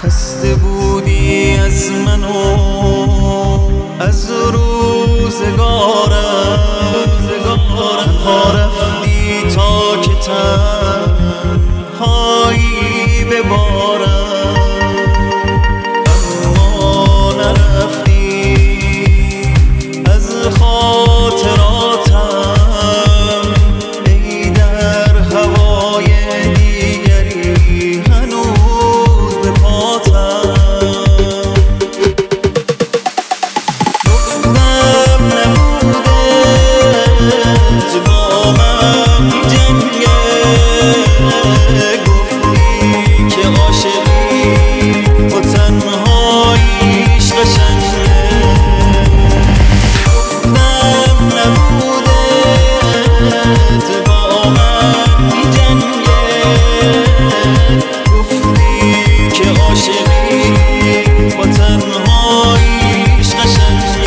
خسته بودی از من و از روزگارم، تنها رفتی تا که تنهایی ببارم، اما نرفتی از خاطراتم، ای در هوای دیگری هنوز به پاتم. گفتم نبودت با من جنگه، گفتی که عاشقی با تنهاییش قشنگه. گفتم نبودت با من جنگه، گفتی که عاشقی با تنهاییش قشنگه.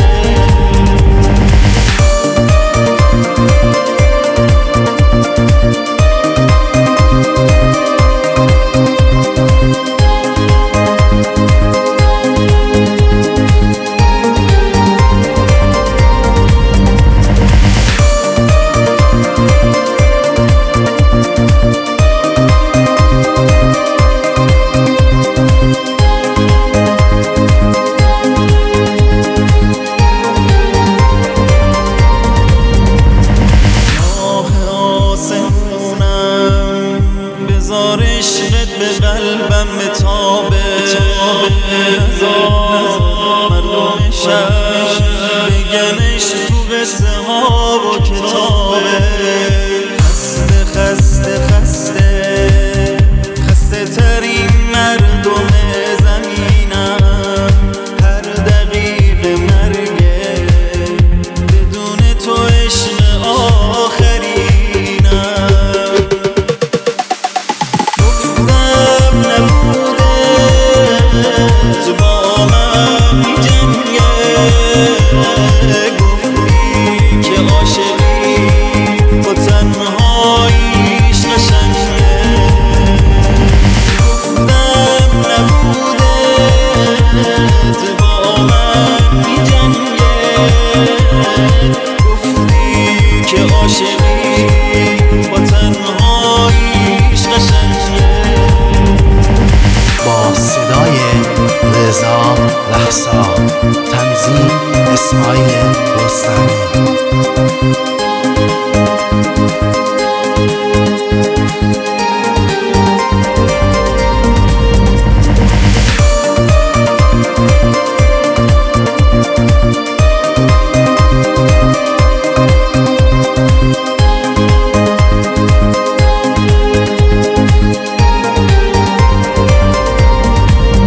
بذار عشقت به قلبم بتابه، نذار مردم شهر بگنش تو قصه ها و کتابه. خسته خسته خسته خسته ترین مردم زمینم، هر دقیقه مرگه بدون تو عشق آخرینم. نبودت با من جنگه،